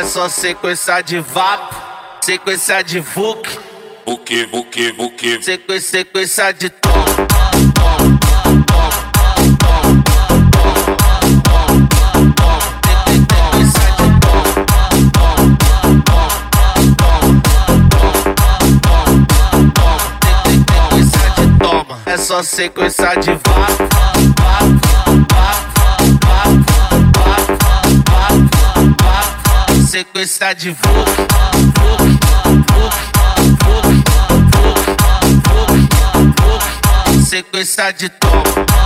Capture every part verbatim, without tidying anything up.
só sequência de vapo, sequência de vuc, Vuque, vuque, vuque. sequência, sequência de tom. É só sequência de vapo, vapo, vapo, vapo, vapo, vapo, sequência de vuc, vuc, vuc, vuc, vuc, vuc, sequência de tom.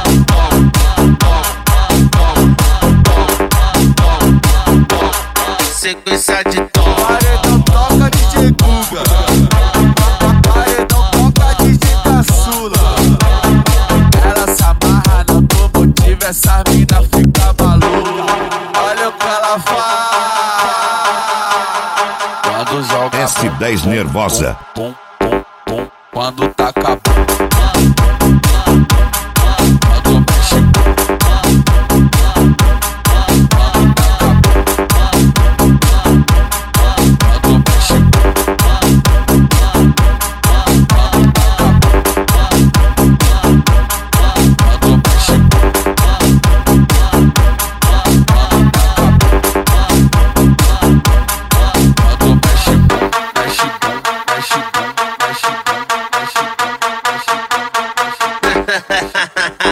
Sequência de tom. Paredão toca D J Guga, paredão toca D J Caçula. Ela se amarra no automotivo, essa mina fica maluca. Olha o que ela faz quando joga S dez nervosa. pum, pum, pum, quando taca pum, quando mexe pum, quando taca pum, quando mexe pum, quando taca pum, quando mexe pum, quando taca pum, quando mexe pum, mexe pum, mexe pum, mexe pum, mexe pum, mexe pum.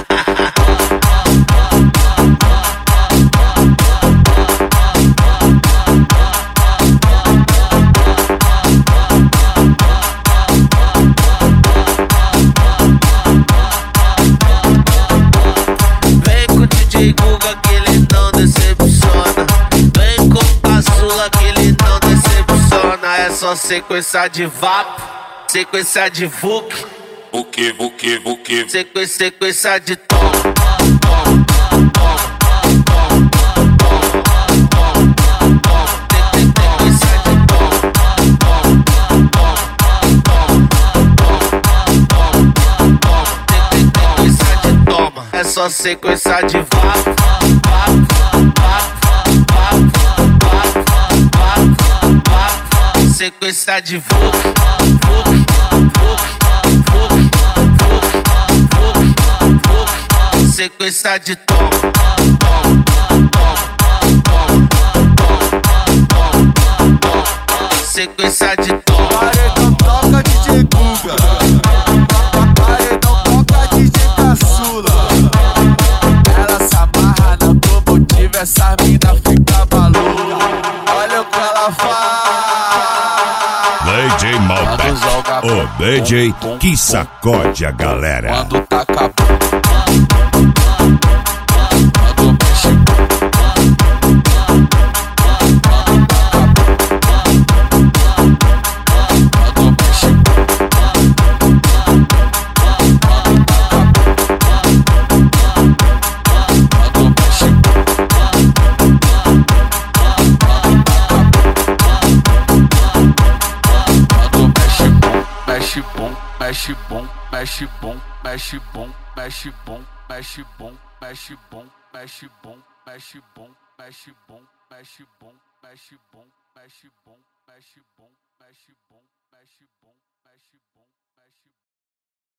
Vem com o D J Guga que ele não decepciona. Vem com o Caçula que ele não decepciona. É só sequência de vapo, sequência de vuc, Vuque, vuque, vuque. sequência, sequência de tom. É só sequência de vapo, vapo, vapo, vapo, vapo, vapo, sequência de vuc, vuc, vuc, vuc, vuc, vuc, sequência de tom. Sequência de tom. Paredão toca D J Guga, paredão toca D J Caçula. Ela se amarra no automotivo, essa mina fica maluca. Olha o que ela faz D J quando Malbec, joga o pum, D J pum, que pum, sacode a galera. quando taca pum, quando mexe pum, quando taca pum, quando mexe pum, quando taca pum, quando mexe pum, quando taca pum, quando mexe pum, mexe pum, mexe pum, mexe pum, mexe pum, mexe pum, mexe pum, mexe pum, mexe pum, mexe pum, mexe pum, mexe pum, mexe pum, mexe pum, mexe pum, mexe pum, mexe pum, mexe pum, mexe pum.